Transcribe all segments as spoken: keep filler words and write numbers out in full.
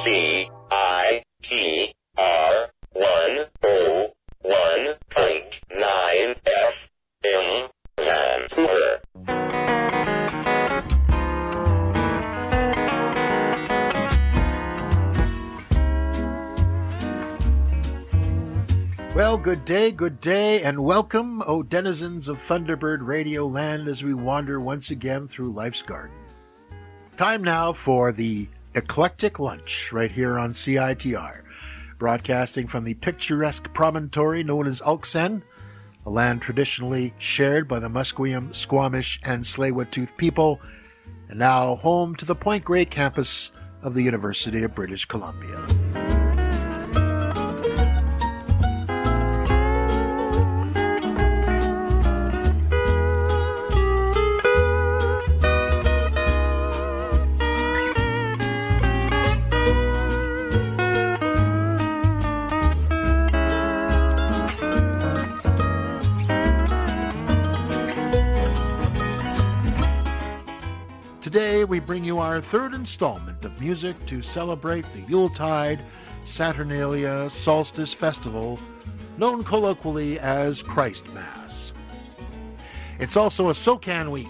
C I T R one oh one point nine F M Vancouver. Well, good day, good day, and welcome, O denizens of Thunderbird Radio Land, as we wander once again through life's garden. Time now for the Eclectic Lunch, right here on C I T R, broadcasting from the picturesque promontory known as Ulksen, a land traditionally shared by the Musqueam, Squamish, and Tsleil-Waututh people, and now home to the Point Grey campus of the University of British Columbia. Today we bring you our third installment of music to celebrate the Yuletide Saturnalia Solstice Festival, known colloquially as Christ Mass. It's also a SoCan Week,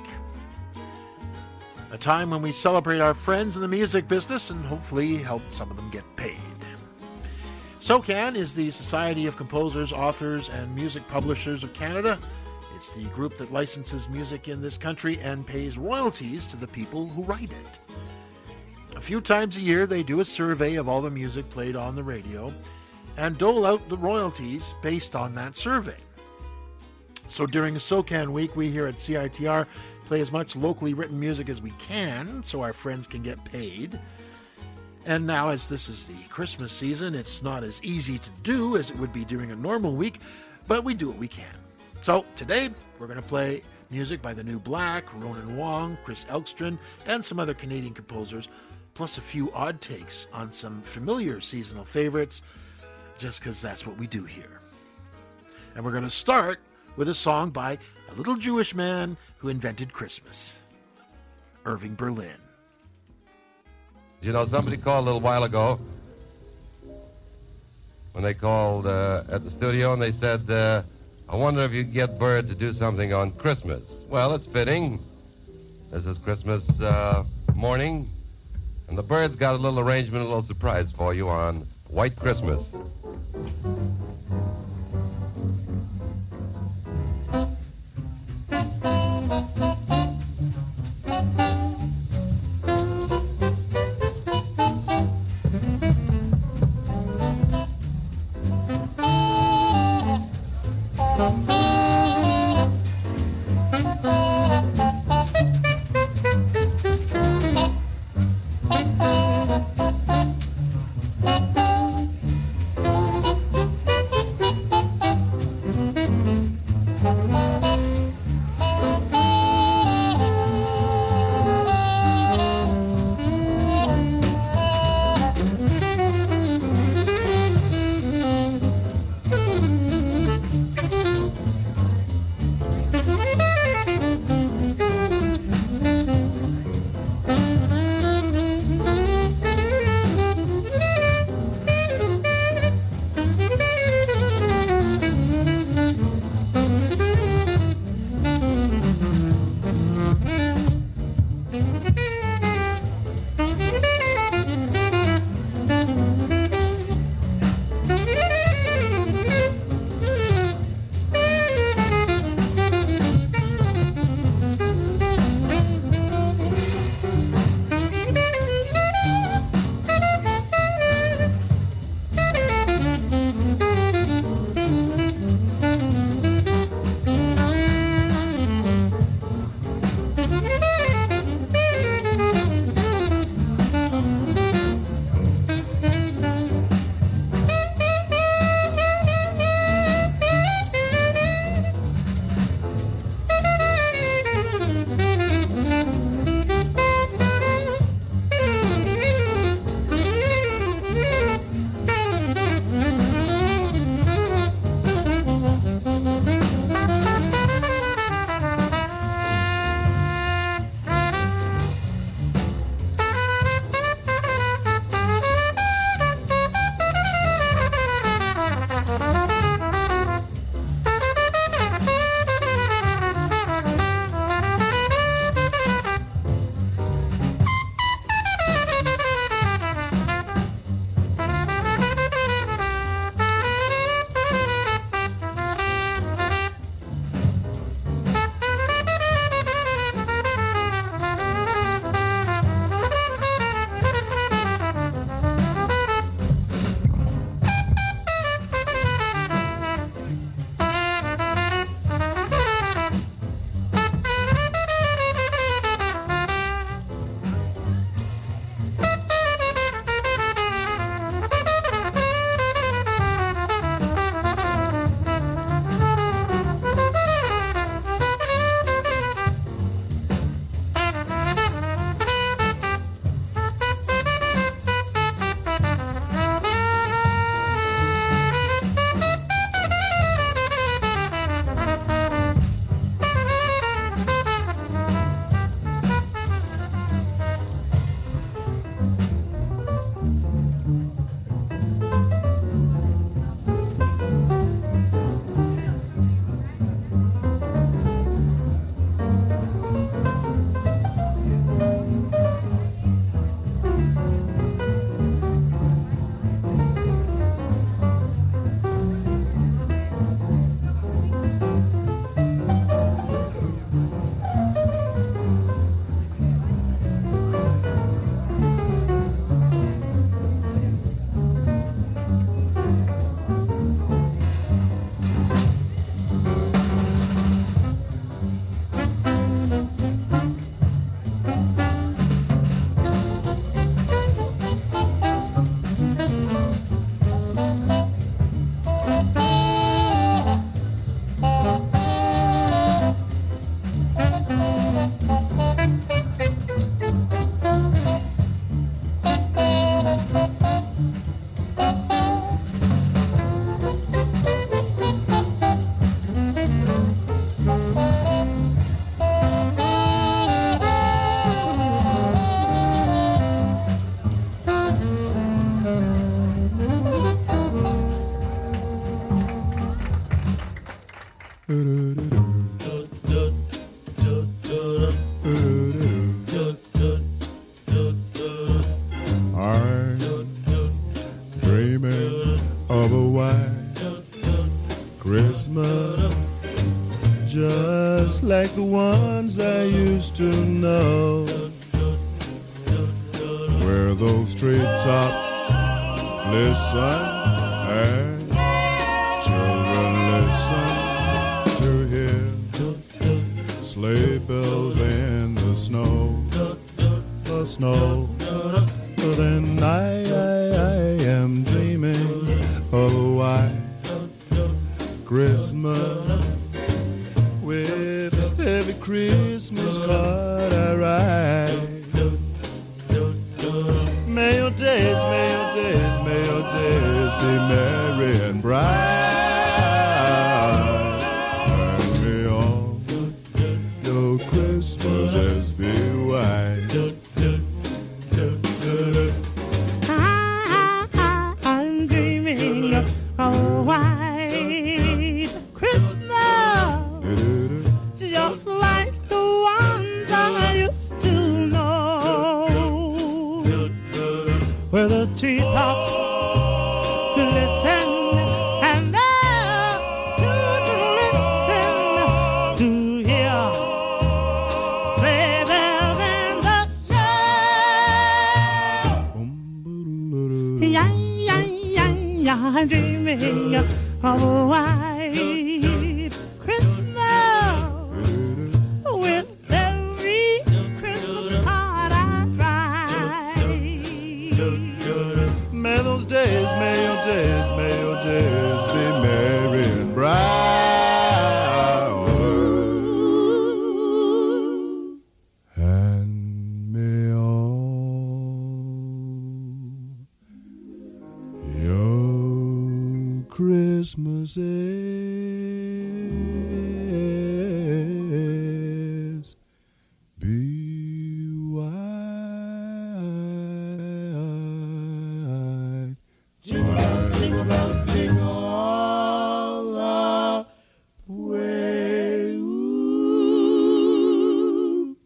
a time when we celebrate our friends in the music business and hopefully help some of them get paid. SoCan is the Society of Composers, Authors, and Music Publishers of Canada. It's the group that licenses music in this country and pays royalties to the people who write it. A few times a year, they do a survey of all the music played on the radio and dole out the royalties based on that survey. So during SoCan Week, we here at C I T R play as much locally written music as we can so our friends can get paid. And now, as this is the Christmas season, it's not as easy to do as it would be during a normal week, but we do what we can. So today, we're going to play music by The New Black, Ronan Wong, Chris Elkstrom, and some other Canadian composers, plus a few odd takes on some familiar seasonal favorites, just because that's what we do here. And we're going to start with a song by a little Jewish man who invented Christmas, Irving Berlin. You know, somebody called a little while ago when they called uh, at the studio and they said, uh, I wonder if you could get Bird to do something on Christmas. Well, it's fitting. This is Christmas uh, morning, and the Bird's got a little arrangement, a little surprise for you on White Christmas. Thank you. like the ones I used to know, where those treetops listen and children listen to hear sleigh bells in the snow, the snow. But then I, I, I am dreaming of a white Christmas, with every Christmas card I write. May your days, may your days, may your days be merry and bright, and may all your Christmases be white. I'm dreaming of a white Christmas, just like the ones I used to know, where the treetops glisten and the children listen to hear sleigh bells in the snow. Yeah, yeah, yeah, yeah, I'm dreaming of a white Christmas, with every Christmas card I write. May those days, may your days, may your days be merry and bright, and may all your Christmases be white. Jingle bells, jingle bells, jingle all the way. Ooh.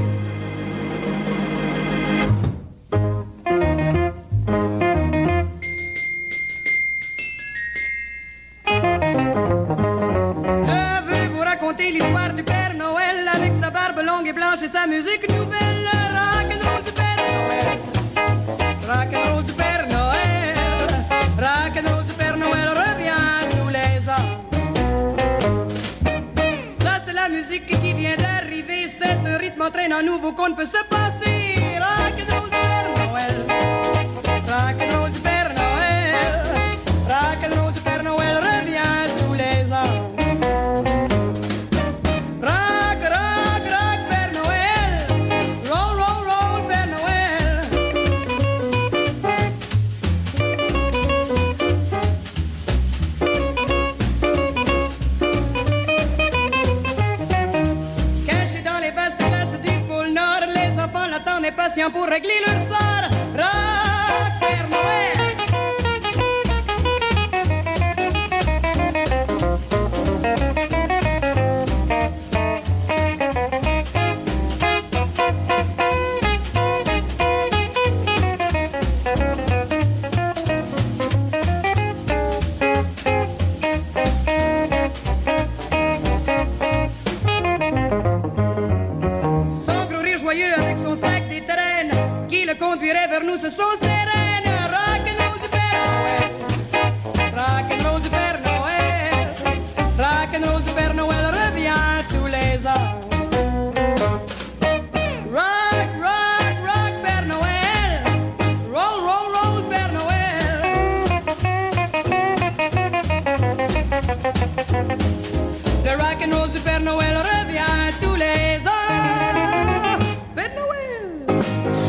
Je veux vous raconter l'histoire du Père Noël, avec sa barbe longue et blanche et sa musique nouvelle. Rock'n'roll du Père Noël, rock'n'roll du Père Noël, rock'n'roll du Père Noël revient tous les ans. Ça c'est la musique qui vient d'arriver, c'est un rythme entraînant nouveau qu'on ne peut se passer. Rock'n'roll du Père Noël, rock'n'roll du Père Noël, rock'n'roll du Père Noël revient tous les ans. Rock, rock, rock, Père Noël, roll, roll, roll, Père Noël. Cachés dans les vastes glaces du pôle Nord, les enfants l'attendent impatients pour régler leur sort. Rock, Père Noël. Son gros rire joyeux avec son sac d'étrennes qui le conduirait vers nous, ce sont sereines. Rock'n'roll du Père Noël, rock'n'roll du Père Noël, rock'n'roll du Père Noël revient tous les ans. Rock, rock, rock, Père Noël, roll, roll, roll, Père Noël. Le rock'n'roll du Père Noël revient tous les ans. Père Noël.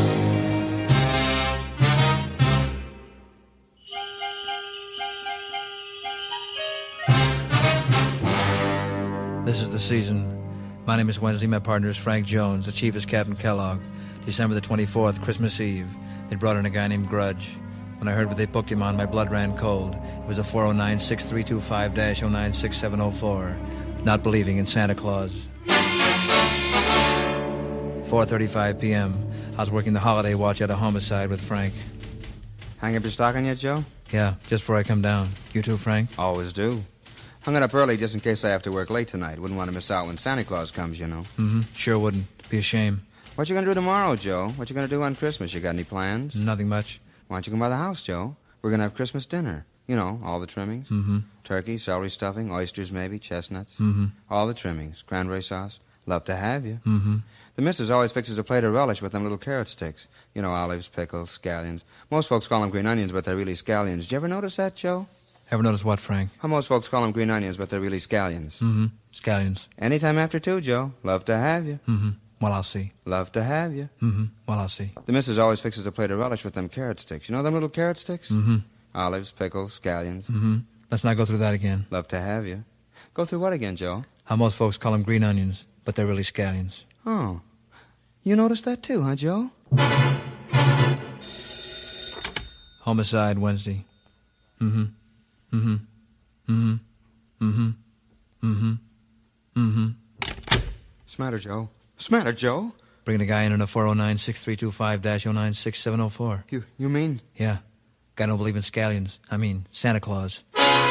This is the season. My name is Wednesday. My partner is Frank Jones. The chief is Captain Kellogg. December the twenty-fourth, Christmas Eve. They brought in a guy named Grudge. When I heard what they booked him on, my blood ran cold. It was a four oh nine, six three two five, oh nine six seven oh four. Not believing in Santa Claus. four thirty-five p.m. I was working the holiday watch at a homicide with Frank. Hang up your stocking yet, Joe? Yeah, just before I come down. You too, Frank? Always do. Hung it up early just in case I have to work late tonight. Wouldn't want to miss out when Santa Claus comes, you know. Mm-hmm. Sure wouldn't. Be a shame. What you gonna do tomorrow, Joe? What you gonna do on Christmas? You got any plans? Nothing much. Why don't you come by the house, Joe? We're gonna have Christmas dinner. You know, all the trimmings. Mm-hmm. Turkey, celery stuffing, oysters maybe, chestnuts. Mm-hmm. All the trimmings. Cranberry sauce. Love to have you. Mm-hmm. The missus always fixes a plate of relish with them little carrot sticks. You know, olives, pickles, scallions. Most folks call them green onions, but they're really scallions. Did you ever notice that, Joe? Ever notice what, Frank? How most folks call them green onions, but they're really scallions. Mm-hmm. Scallions. Anytime after two, Joe. Love to have you. Mm-hmm. Well, I'll see. Love to have you. Mm-hmm. Well, I'll see. The missus always fixes a plate of relish with them carrot sticks. You know them little carrot sticks? Mm-hmm. Olives, pickles, scallions. Mm-hmm. Let's not go through that again. Love to have you. Go through what again, Joe? How most folks call them green onions, but they're really scallions. Oh. You noticed that too, huh, Joe? Homicide Wednesday. Mm-hmm. Mm-hmm. Mm-hmm. Mm-hmm. Mm-hmm. Mm-hmm. Smatter, Joe. Smatter, Joe. Bringing a guy in on a four oh nine, six three two five, oh nine six seven oh four. You you mean? Yeah. Guy don't believe in scallions. I mean, Santa Claus.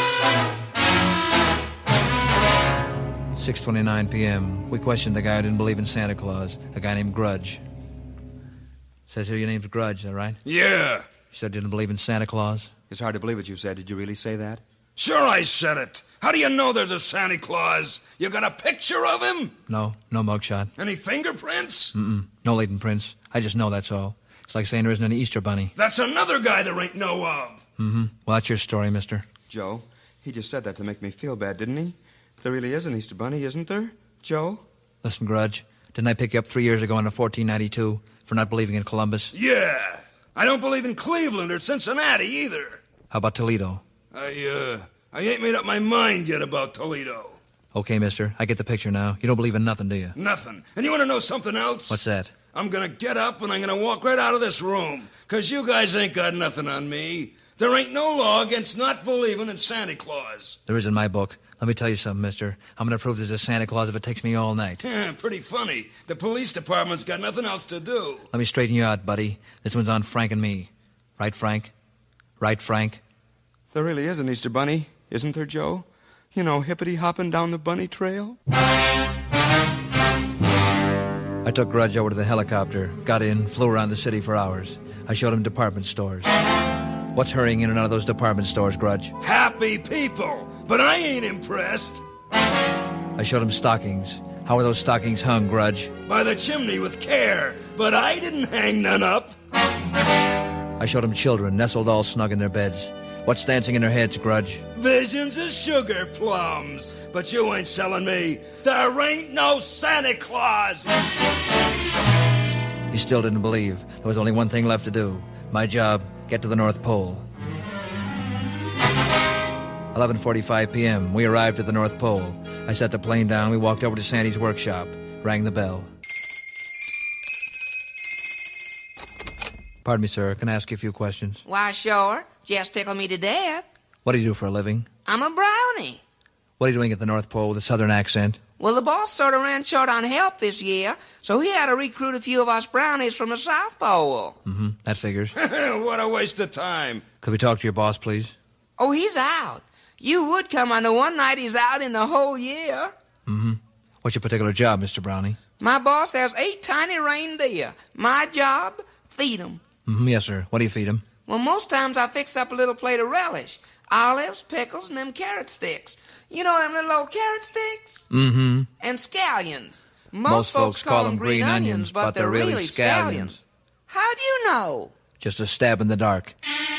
six twenty-nine p.m. We questioned the guy who didn't believe in Santa Claus, a guy named Grudge. Says here your name's Grudge, all right? Yeah. You said you didn't believe in Santa Claus? It's hard to believe what you said. Did you really say that? Sure I said it. How do you know there's a Santa Claus? You got a picture of him? No, no mugshot. Any fingerprints? Mm-mm, no latent prints. I just know that's all. It's like saying there isn't any Easter Bunny. That's another guy there ain't no of. Mm-hmm. Well, that's your story, mister. Joe, he just said that to make me feel bad, didn't he? There really is an Easter Bunny, isn't there? Joe? Listen, Grudge, didn't I pick you up three years ago in a fourteen ninety-two for not believing in Columbus? Yeah. I don't believe in Cleveland or Cincinnati either. How about Toledo? I, uh, I ain't made up my mind yet about Toledo. Okay, mister, I get the picture now. You don't believe in nothing, do you? Nothing. And you want to know something else? What's that? I'm gonna get up and I'm gonna walk right out of this room. Because you guys ain't got nothing on me. There ain't no law against not believing in Santa Claus. There is in my book. Let me tell you something, mister. I'm going to prove there's a Santa Claus if it takes me all night. Yeah, pretty funny. The police department's got nothing else to do. Let me straighten you out, buddy. This one's on Frank and me. Right, Frank? Right, Frank? There really is an Easter Bunny, isn't there, Joe? You know, hippity-hopping down the bunny trail. I took Grudge over to the helicopter, got in, flew around the city for hours. I showed him department stores. What's hurrying in and out of those department stores, Grudge? Happy people, but I ain't impressed. I showed him stockings. How are those stockings hung, Grudge? By the chimney with care, but I didn't hang none up. I showed him children, nestled all snug in their beds. What's dancing in their heads, Grudge? Visions of sugar plums. But you ain't selling me. There ain't no Santa Claus. He still didn't believe. There was only one thing left to do. My job, get to the North Pole. eleven forty-five p.m. We arrived at the North Pole. I set the plane down. We walked over to Sandy's workshop. Rang the bell. Pardon me, sir. Can I ask you a few questions? Why, sure. Just tickle me to death. What do you do for a living? I'm a brownie. What are you doing at the North Pole with a southern accent? Well, the boss sort of ran short on help this year, so he had to recruit a few of us brownies from the South Pole. Mm-hmm. That figures. What a waste of time. Could we talk to your boss, please? Oh, he's out. You would come on the one night he's out in the whole year. Mm-hmm. What's your particular job, Mister Brownie? My boss has eight tiny reindeer. My job, feed 'em. Mm-hmm. Yes, sir. What do you feed him? Well, most times I fix up a little plate of relish. Olives, pickles, and them carrot sticks. You know them little old carrot sticks? Mm-hmm. And scallions. Most, Most folks call them green onions, but they're really scallions. How do you know? Just a stab in the dark.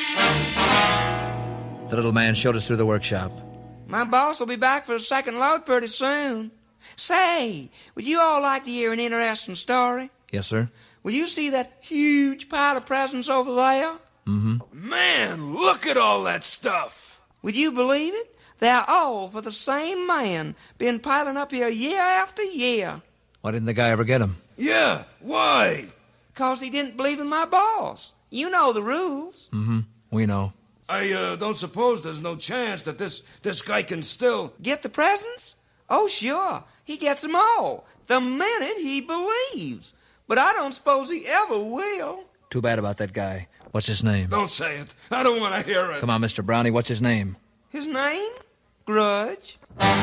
The little man showed us through the workshop. My boss will be back for the second load pretty soon. Say, would you all like to hear an interesting story? Yes, sir. Will you see that huge pile of presents over there? Mm-hmm. Man, look at all that stuff. Would you believe it? They're all for the same man, been piling up here year after year. Why didn't the guy ever get them? Yeah, why? 'Cause he didn't believe in my boss. You know the rules. Mm-hmm. We know. I uh, don't suppose there's no chance that this, this guy can still... Get the presents? Oh, sure. He gets them all, the minute he believes. But I don't suppose he ever will. Too bad about that guy. What's his name? Don't say it. I don't want to hear it. Come on, Mister Brownie, what's his name? His name? Grudge?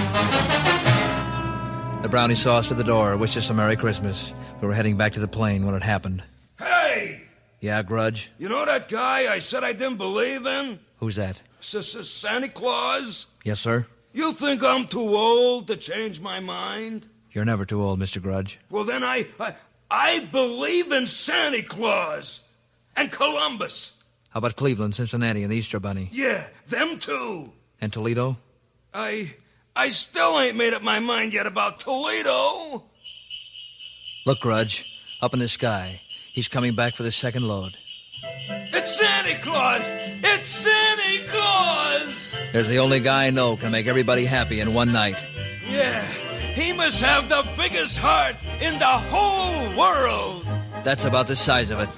The brownie saw us at the door, wished us a Merry Christmas. We were heading back to the plane when it happened. Hey! Yeah, Grudge? You know that guy I said I didn't believe in? Who's that? Santa Claus? Yes, sir? You think I'm too old to change my mind? You're never too old, Mister Grudge. Well, then I, I, I believe in Santa Claus and Columbus. How about Cleveland, Cincinnati, and the Easter Bunny? Yeah, them too. And Toledo? I, I still ain't made up my mind yet about Toledo. Look, Grudge, up in the sky. He's coming back for the second load. It's Santa Claus! It's Santa Claus! There's the only guy I know can make everybody happy in one night. Yeah, he must have the biggest heart in the whole world. That's about the size of it.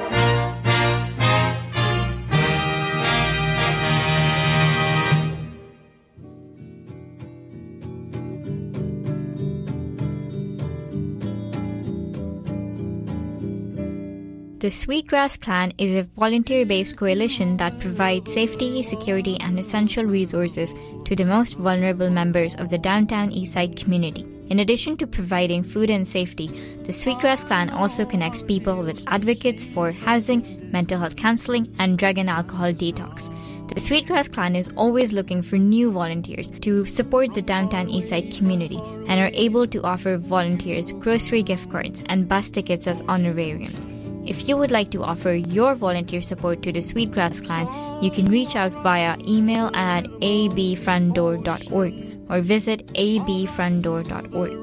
The Sweetgrass Clan is a volunteer-based coalition that provides safety, security, and essential resources to the most vulnerable members of the downtown Eastside community. In addition to providing food and safety, the Sweetgrass Clan also connects people with advocates for housing, mental health counseling, and drug and alcohol detox. The Sweetgrass Clan is always looking for new volunteers to support the downtown Eastside community and are able to offer volunteers grocery gift cards and bus tickets as honorariums. If you would like to offer your volunteer support to the Sweetgrass Clan, you can reach out via email at a b front door dot org or visit a b front door dot org.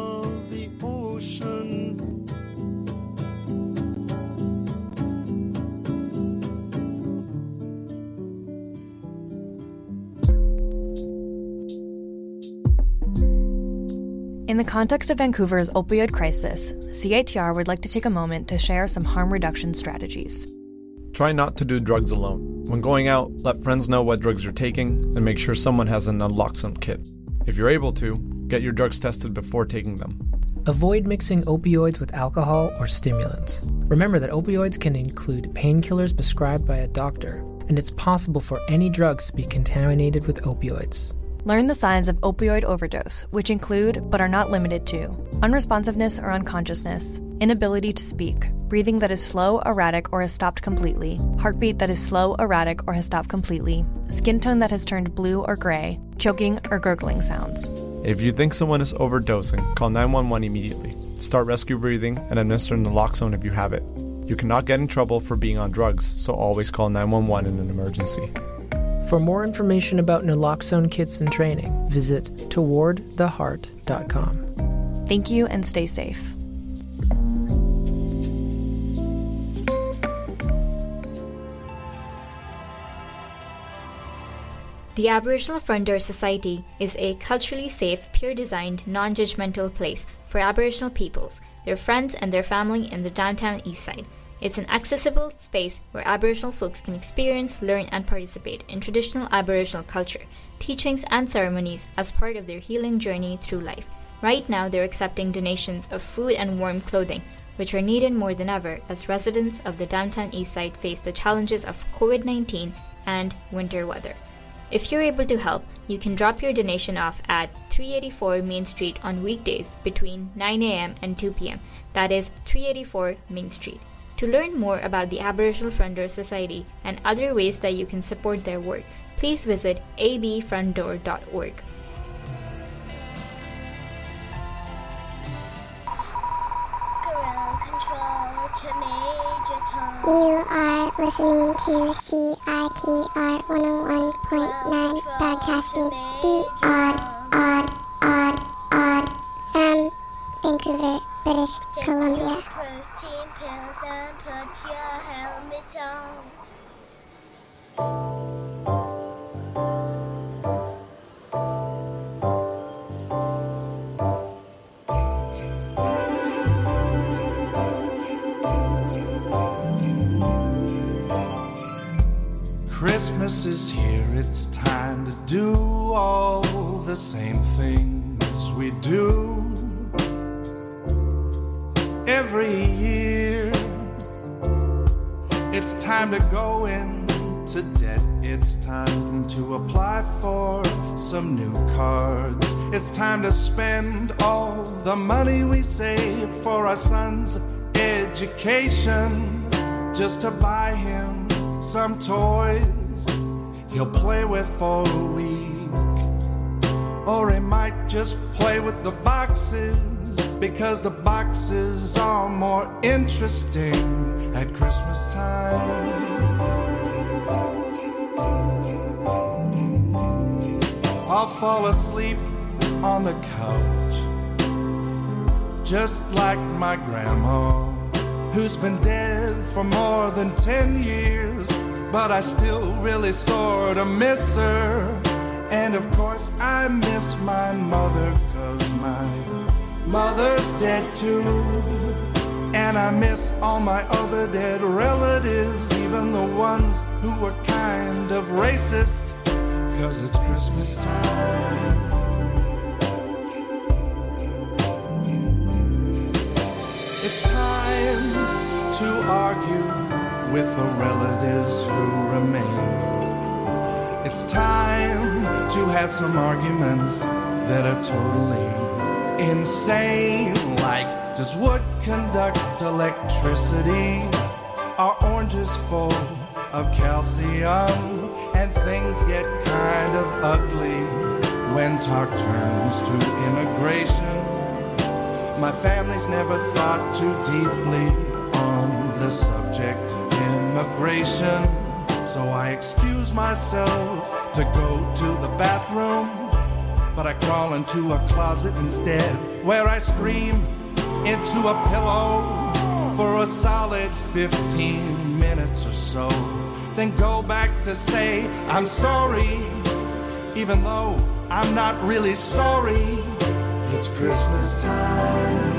In the context of Vancouver's opioid crisis, C I T R would like to take a moment to share some harm reduction strategies. Try not to do drugs alone. When going out, let friends know what drugs you're taking and make sure someone has an naloxone kit. If you're able to, get your drugs tested before taking them. Avoid mixing opioids with alcohol or stimulants. Remember that opioids can include painkillers prescribed by a doctor, and it's possible for any drugs to be contaminated with opioids. Learn the signs of opioid overdose, which include, but are not limited to, unresponsiveness or unconsciousness, inability to speak, breathing that is slow, erratic, or has stopped completely, heartbeat that is slow, erratic, or has stopped completely, skin tone that has turned blue or gray, choking or gurgling sounds. If you think someone is overdosing, call nine one one immediately. Start rescue breathing and administer naloxone if you have it. You cannot get in trouble for being on drugs, so always call nine one one in an emergency. For more information about naloxone kits and training, visit toward the heart dot com. Thank you and stay safe. The Aboriginal Front Door Society is a culturally safe, peer-designed, non-judgmental place for Aboriginal peoples, their friends and their family in the downtown Eastside. It's an accessible space where Aboriginal folks can experience, learn, and participate in traditional Aboriginal culture, teachings, and ceremonies as part of their healing journey through life. Right now, they're accepting donations of food and warm clothing, which are needed more than ever as residents of the downtown Eastside face the challenges of covid nineteen and winter weather. If you're able to help, you can drop your donation off at three eighty-four Main Street on weekdays between nine a.m. and two p.m. That is three eighty-four Main Street. To learn more about the Aboriginal Front Door Society and other ways that you can support their work, please visit a b front door dot org. You are listening to C I T R one oh one point nine, broadcasting the odd, odd, odd, odd from Vancouver, British Columbia. Protein pills and put your helmet on. Christmas is here, it's time to do all the same things we do every year. It's time to go into to debt. It's time to apply for some new cards. It's time to spend all the money we saved for our son's education, just to buy him some toys he'll play with for a week. Or he might just play with the boxes, because the boxes are more interesting at Christmas time. I'll fall asleep on the couch, just like my grandma, who's been dead for more than ten years, but I still really sort of miss her. And of course I miss my mother, 'cause my mother's dead too. And I miss all my other dead relatives, even the ones who were kind of racist, 'cause it's Christmas time. It's time to argue with the relatives who remain. It's time to have some arguments that are totally insane, like, does wood conduct electricity? Are oranges full of calcium? And things get kind of ugly when talk turns to immigration. My family's never thought too deeply on the subject of immigration, so I excuse myself to go to the bathroom, but I crawl into a closet instead, where I scream into a pillow for a solid fifteen minutes or so, then go back to say I'm sorry, even though I'm not really sorry. It's Christmas time.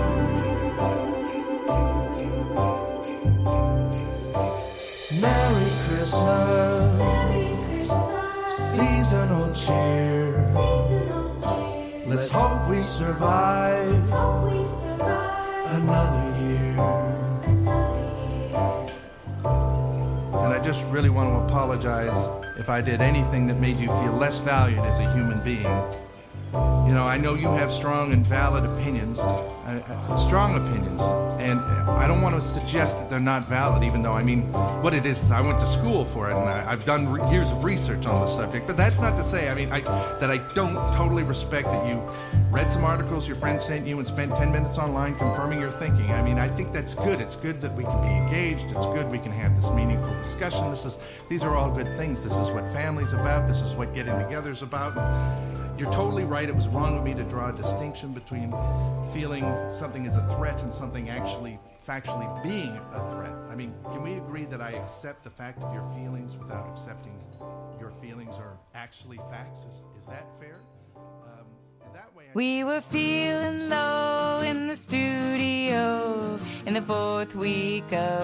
Merry Christmas, Merry Christmas. Seasonal cheer. Seasonal cheer. Let's hope we survive, Let's hope we survive. Another year. Another year. And I just really want to apologize if I did anything that made you feel less valued as a human being. You know, I know you have strong and valid opinions, uh, uh, strong opinions, and I don't want to suggest that they're not valid, even though, I mean, what it is is I went to school for it, and I, I've done re- years of research on the subject, but that's not to say, I mean, I, that I don't totally respect that you read some articles your friend sent you and spent ten minutes online confirming your thinking. I mean, I think that's good. It's good that we can be engaged. It's good we can have this meaningful discussion. This is, these are all good things. This is what family's about. This is what getting together is about. You're totally right. It was wrong of me to draw a distinction between feeling something is a threat and something actually, factually being a threat. I mean, can we agree that I accept the fact of your feelings without accepting your feelings are actually facts? Is, is that fair? Um, that way I... We were feeling low in the studio in the fourth week of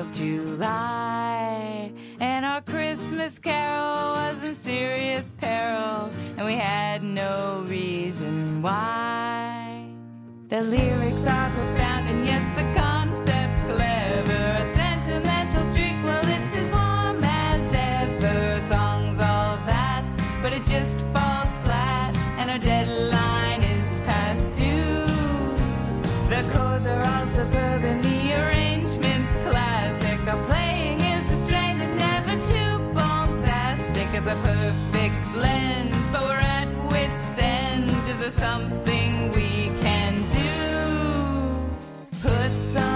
July, and our Christmas carol was in serious peril, and we had no reason why. The lyrics are profound, and yes, the concept's clever. A sentimental streak, well, it's as warm as ever. A song's all that, but it just falls flat, and our deadline is past due. The chords are all superb, and the arrangement's classic. Our playing is restrained and never too bombastic. It's a perfect blend, but we're at wit's end. Is there something we can do? Put some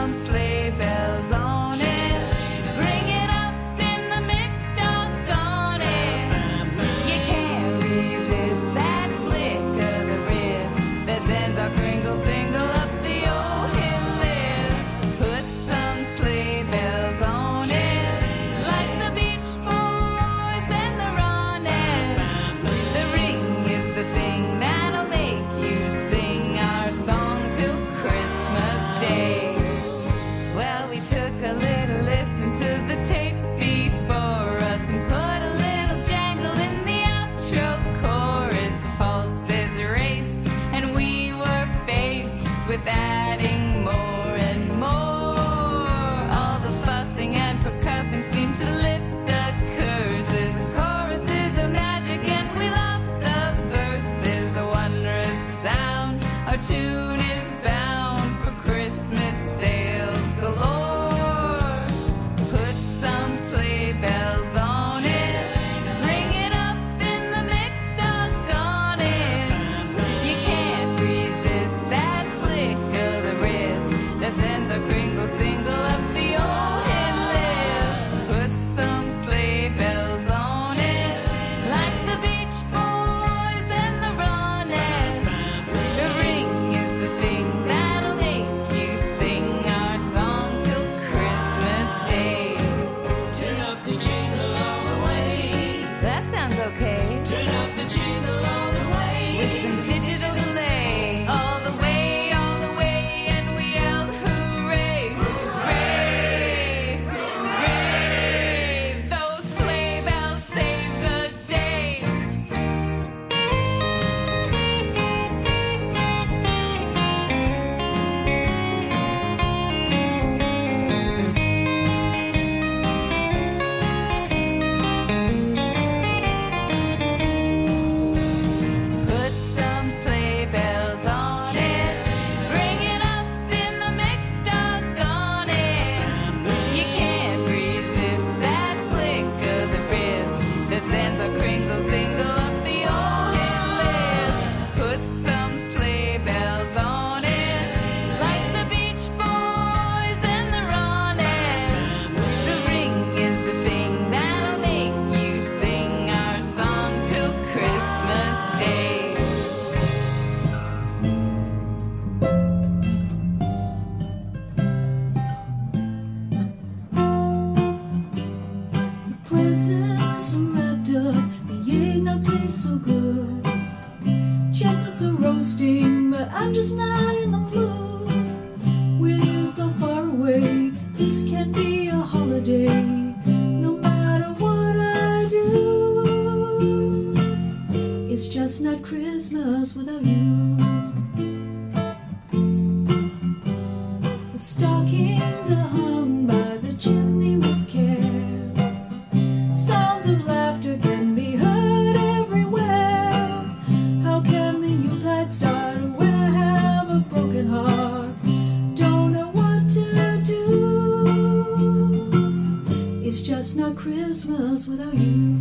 It's just not Christmas without you.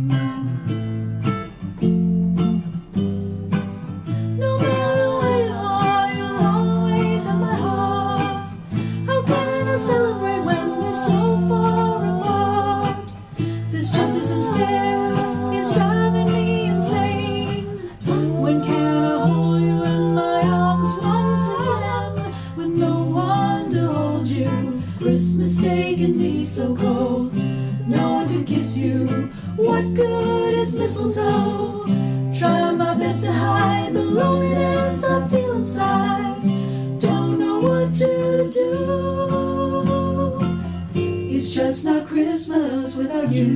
No matter where you are, you'll always have my heart. How can I celebrate when we're so far apart? This just isn't fair, it's driving me insane. When can I hold you in my arms once again? With no one to hold you, Christmas Day can be so cold. No one to kiss you, what good is mistletoe? Trying my best to hide the loneliness I feel inside. Don't know what to do. It's just not Christmas without you.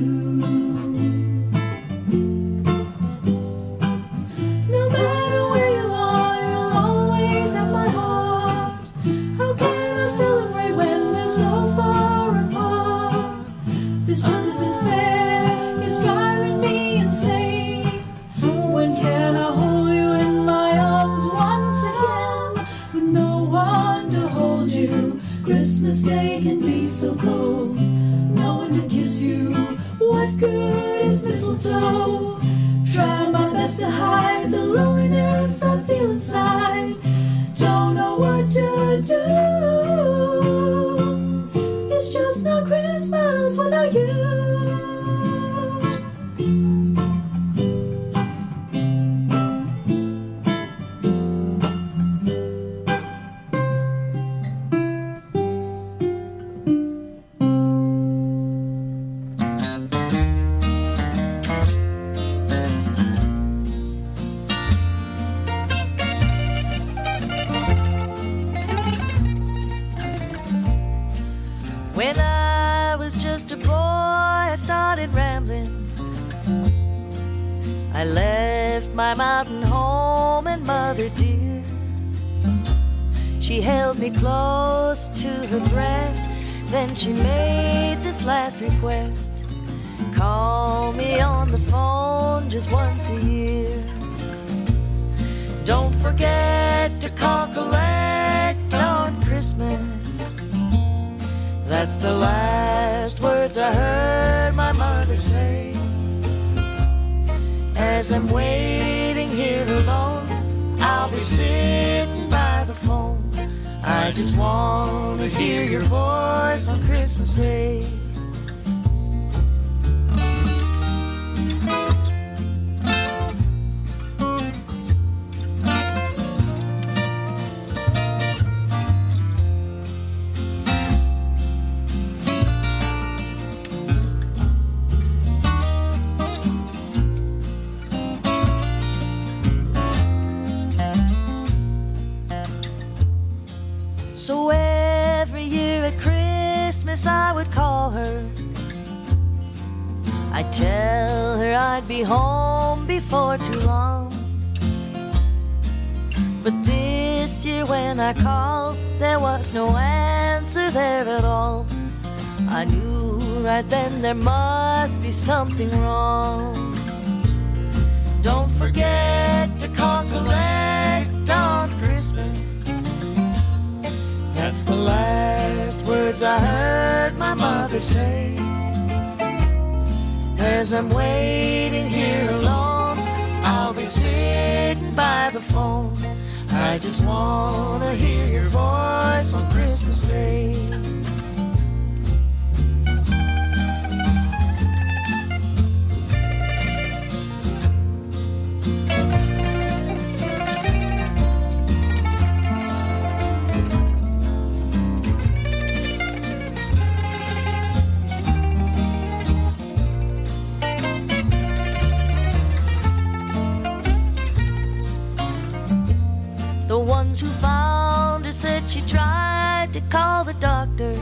No matter where you are, you'll always have my heart. How can I celebrate when we're so far apart? This just isn't fair, it's driving me insane. When can I hold you in my arms once again? With no one to hold you, Christmas Day can be so cold. No one to kiss you, what good is mistletoe? Trying my best to hide the loneliness I feel inside. Don't know what to do. It's just not Christmas without you. When I was just a boy, I started rambling. I left my mountain home and mother dear. She held me close to her breast. Then she made this last request: call me on the phone just once a year. Don't forget to call collect on Christmas. That's the last words I heard my mother say. As I'm waiting here alone, I'll be sitting by the phone. I just want to hear your voice on Christmas Day. So every year at Christmas I would call her. I'd tell her I'd be home before too long. But this year when I called, there was no answer there at all. I knew right then there must be something wrong. Don't forget to call collect on Christmas. That's the last words I heard my mother say. As I'm waiting here alone, I'll be sitting by the phone. I just want to hear your voice on Christmas Day. The ones who found her said she tried to call the doctor.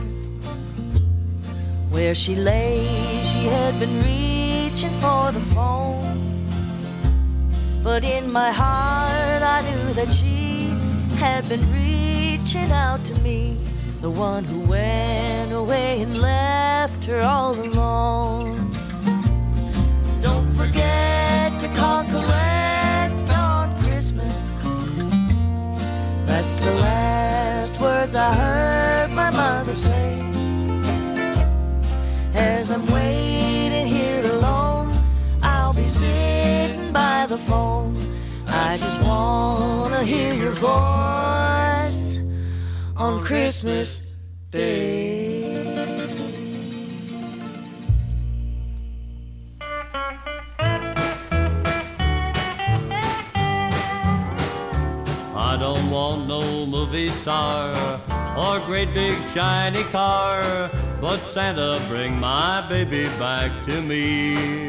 Where she lay, she had been reaching for the phone. But in my heart I knew that she had been reaching out to me, the one who went away and left her all alone. Don't forget to call collect on Christmas. That's the last words I heard my mother say. As As I'm waiting here alone, I'll be sitting by the phone. I just wanna hear your voice on Christmas Day. I don't want no movie star or great big shiny car, but Santa, bring my baby back to me.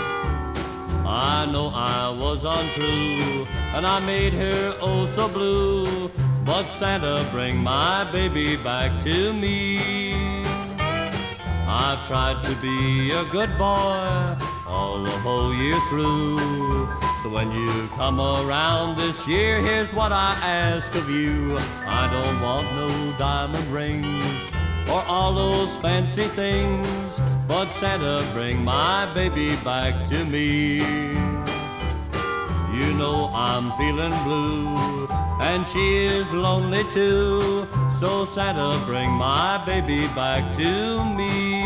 I know I was untrue, and I made her oh so blue, but Santa, bring my baby back to me. I've tried to be a good boy all the whole year through, so when you come around this year, here's what I ask of you. I don't want no diamond rings or all those fancy things, but Santa, bring my baby back to me. You know I'm feeling blue, and she is lonely too, so Santa, bring my baby back to me.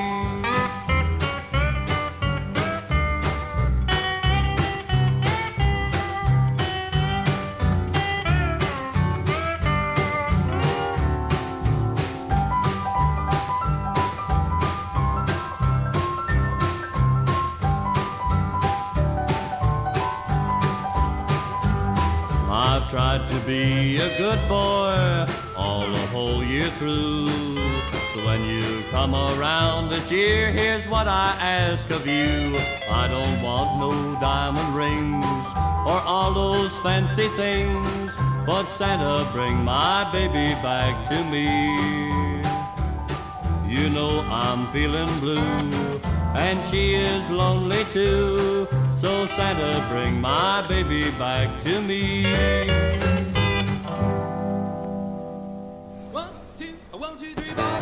I've tried to be a good boy all the whole year through, so when you come around this year, here's what I ask of you. I don't want no diamond rings or all those fancy things, but Santa, bring my baby back to me. You know I'm feeling blue, and she is lonely too, so Santa, bring my baby back to me. One, two, one, two, three, four.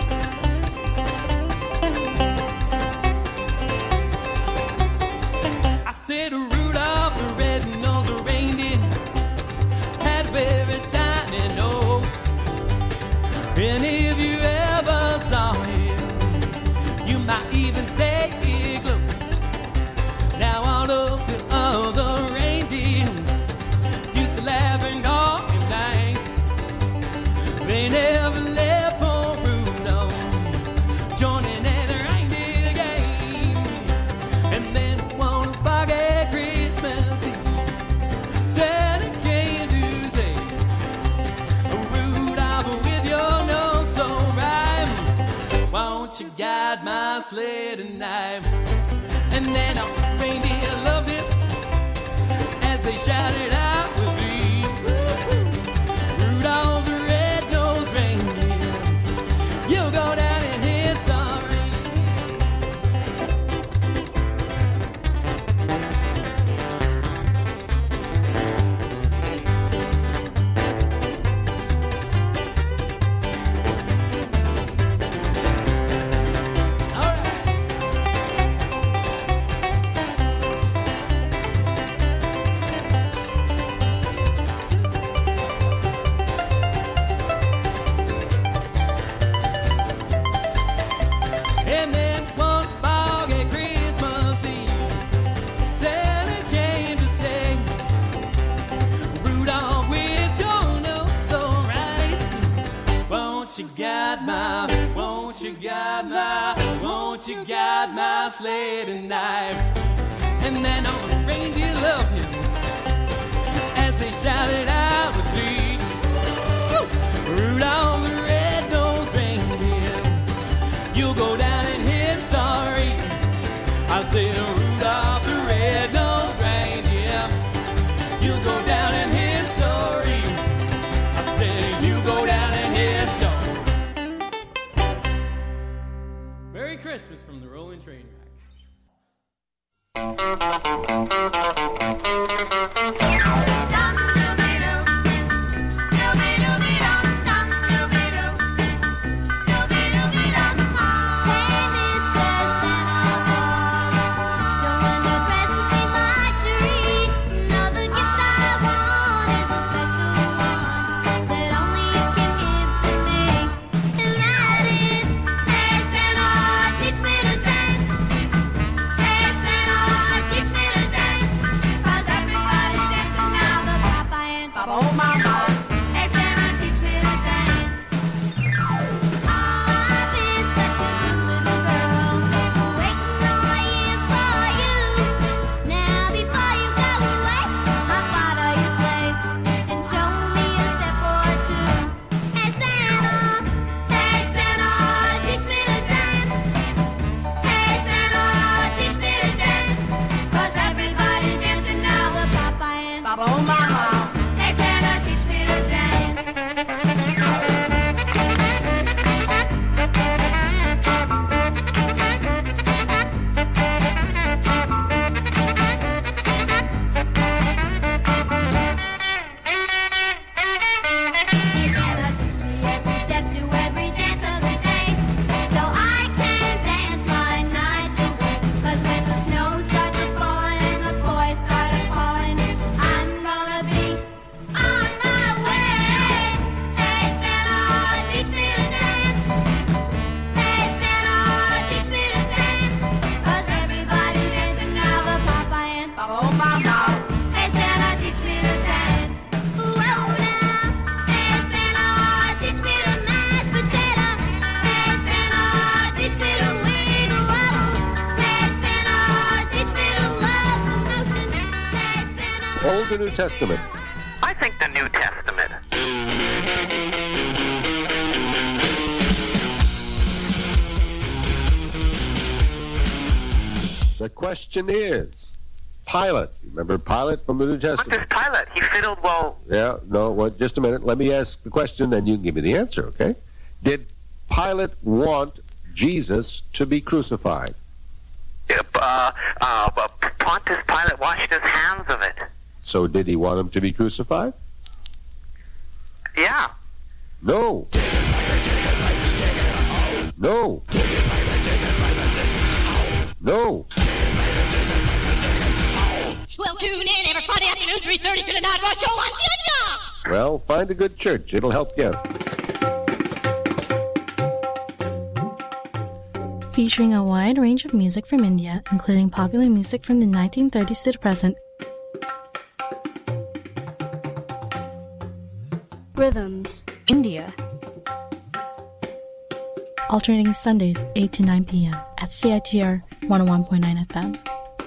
I said Rudolph the red-nosed reindeer had a very shiny nose. Any of you ever saw him, you might even say he glowed. Now all of the other reindeer used to laugh and call him names. They never left poor Rudolph joining in the reindeer game. And then one foggy Christmas Eve, Santa came to say, Rudolph, with your nose so bright, won't you guide my sleigh tonight? And then a reindeer loved him as they shouted out with glee, Rudolph the red-nosed reindeer, you'll go down in history. And then one foggy Christmas Eve, Santa came to say, Rudolph, with your nose so right, won't you guide my, won't you guide my, won't you guide my sleigh tonight? And then all the reindeer loved him as they shouted out with glee, Rudolph the red-nosed reindeer, you'll go down in history. I said, Rudolph the red-nosed reindeer, you'll go down in history. I said, you go down in history. Merry Christmas from the Rolling Train Teach me Old or New Testament? I think the New Testament. The question is, Pilate. Remember Pilate from the New Testament? Pontius Pilate. He fiddled well. Yeah, no, well, just a minute. Let me ask the question, then you can give me the answer, okay? Did Pilate want Jesus to be crucified? Uh, uh, Pontius Pilate washed his hands of it. So did he want him to be crucified? Yeah. No. No. No. Well, tune in every Friday afternoon, three thirty to the Night Rush Show on C I T R. Well, find a good church. It'll help you out. Featuring a wide range of music from India, including popular music from the nineteen thirties to the present. Rhythms. India. Alternating Sundays, eight to nine p.m. at C I T R one oh one point nine F M.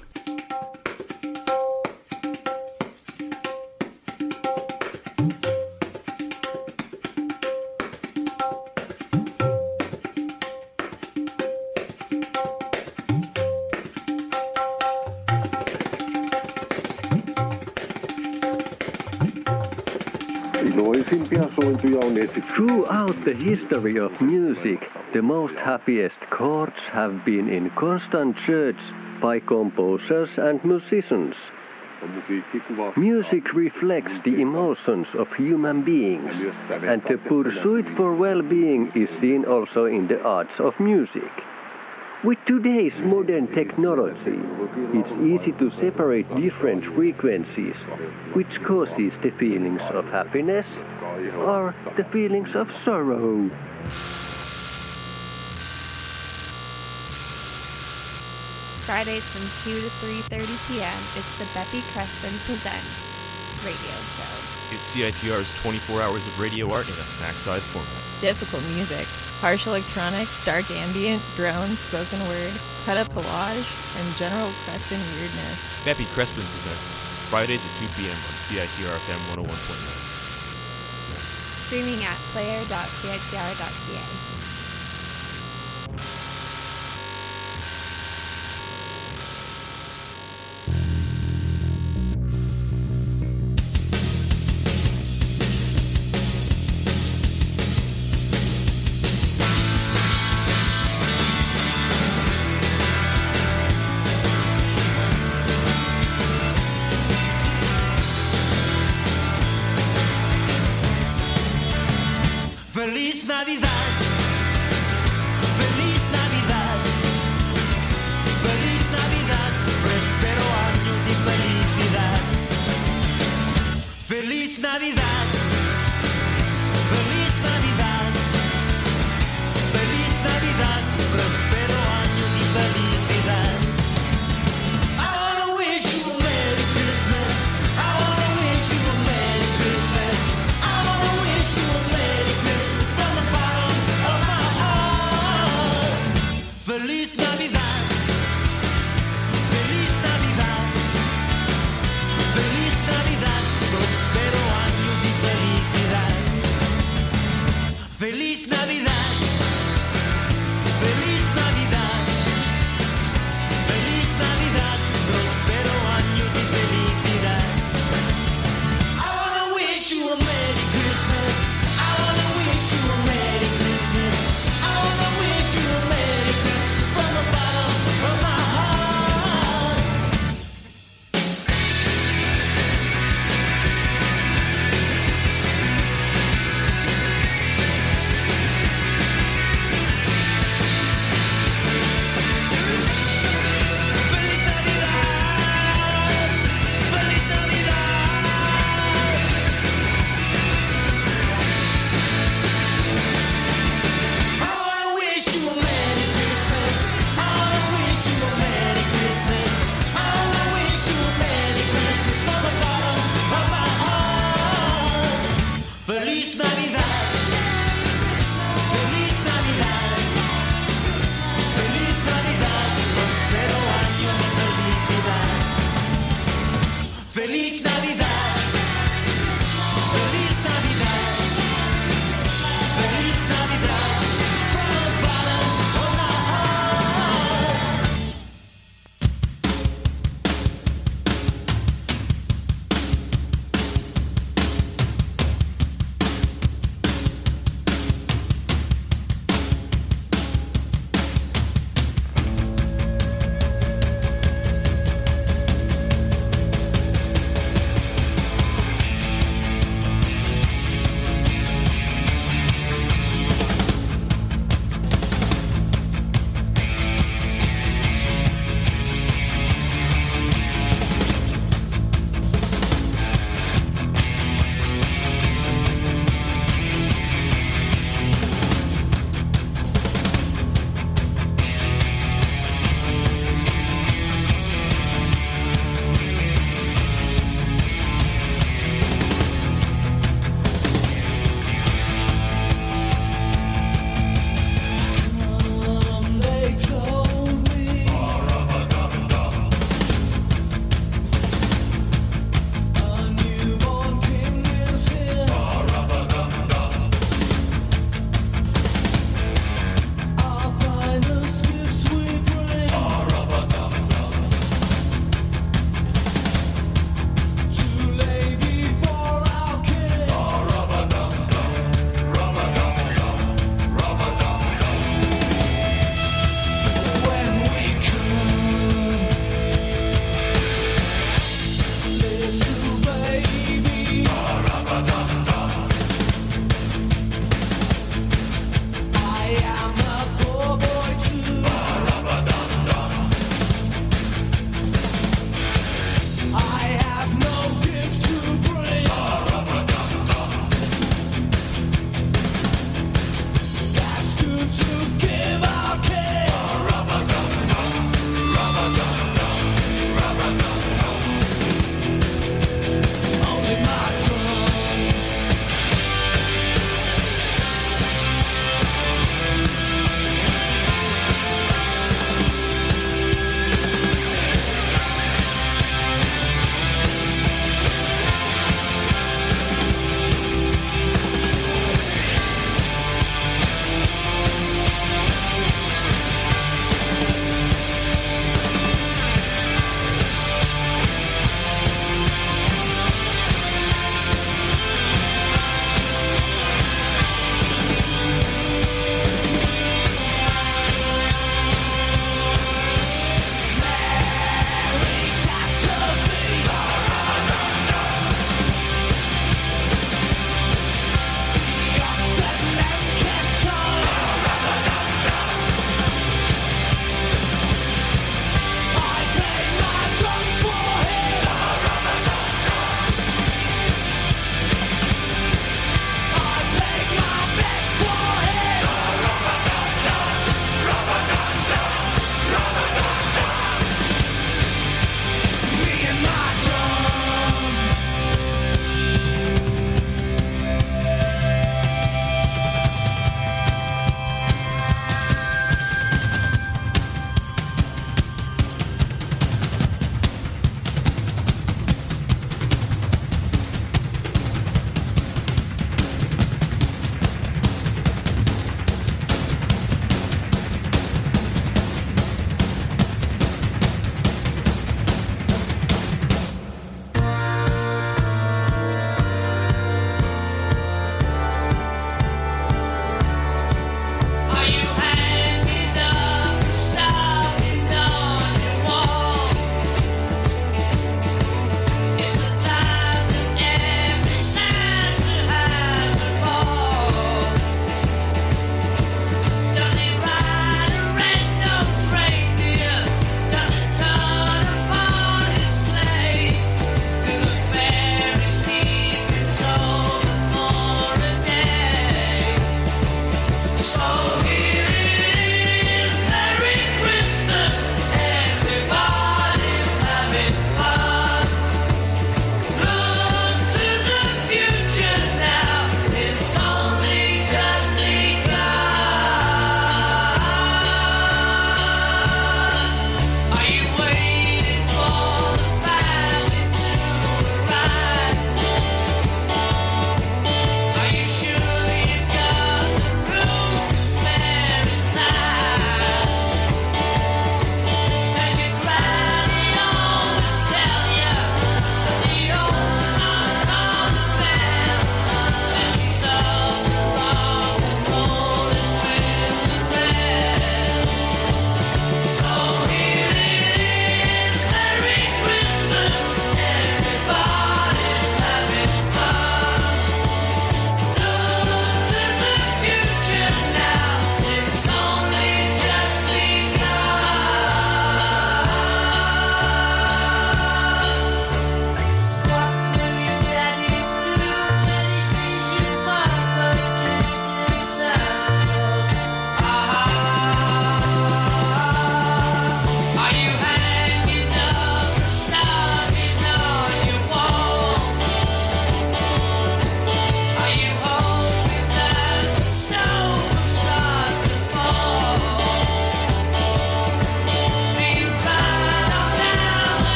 Throughout the history of music, the most happiest chords have been in constant search by composers and musicians. Music reflects the emotions of human beings, and the pursuit for well-being is seen also in the arts of music. With today's modern technology, it's easy to separate different frequencies, which causes the feelings of happiness or the feelings of sorrow. Fridays from two to three thirty p.m., it's the Beppy Crespin Presents radio show. It's C I T R's twenty-four hours of radio art in a snack-sized format. Difficult music, harsh electronics, dark ambient, drones, spoken word, cut-up collage, and general Crespin weirdness. Beppy Crespin Presents, Fridays at two p.m. on C I T R F M one oh one point nine. Streaming at player dot c i t r dot c a. Feliz Navidad, Feliz Navidad, Feliz Navidad, prospero años y felicidad. Feliz Navidad, Feliz Navidad, Feliz Navidad, prospero años y felicidad. I wanna wish you a Merry Christmas. I wanna wish you a Merry Christmas. I wanna wish you a Merry Christmas from the bottom of my heart. Feliz Navidad, Feliz Navidad, Feliz Navidad, prospero años y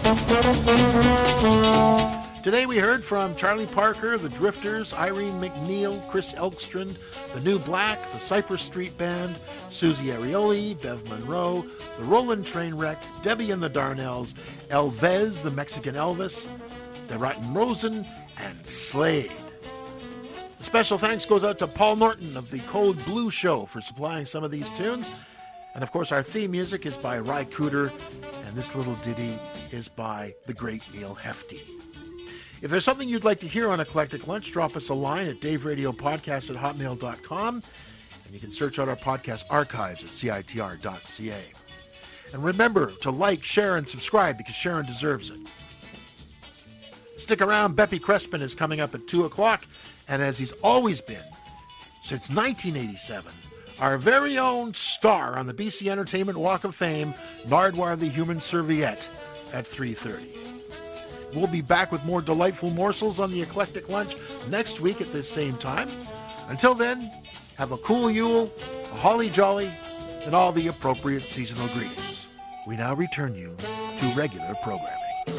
Today we heard from Charlie Parker, the Drifters, Irene McNeil, Chris Elkstrand, the New Black, the Cypress Street Band, Susie Arioli, Bev Monroe, the Roland Trainwreck, Debbie and the Darnells, Elvez, the Mexican Elvis, the Rotten Rosen, and Slade. A special thanks goes out to Paul Norton of the Code Blue Show for supplying some of these tunes. And of course, our theme music is by Ry Cooder, and this little ditty is by the great Neil Hefti. If there's something you'd like to hear on Eclectic Lunch, drop us a line at daveradiopodcast at hotmail dot com, and you can search out our podcast archives at C I T R dot C A. And remember to like, share, and subscribe because Sharon deserves it. Stick around. Beppy Crespin is coming up at two o'clock, and as he's always been since nineteen eighty-seven, our very own star on the B C Entertainment Walk of Fame, Nardwar the Human Serviette, at three thirty. We'll be back with more delightful morsels on the Eclectic Lunch next week at this same time. Until then, have a cool Yule, a holly jolly, and all the appropriate seasonal greetings. We now return you to regular programming.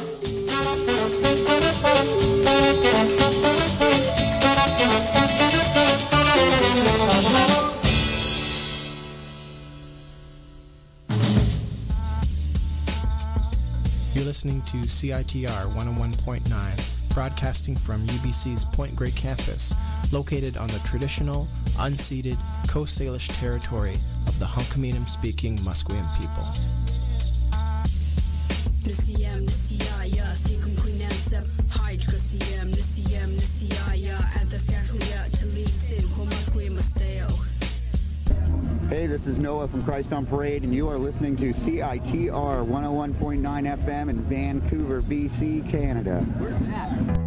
You're listening to C I T R one oh one point nine, broadcasting from U B C's Point Grey campus, located on the traditional, unceded Coast Salish territory of the Hunkaminam-speaking Musqueam people. Hey, this is Noah from Christ on Parade, and you are listening to C I T R one oh one point nine F M in Vancouver, B C, Canada. Where's that?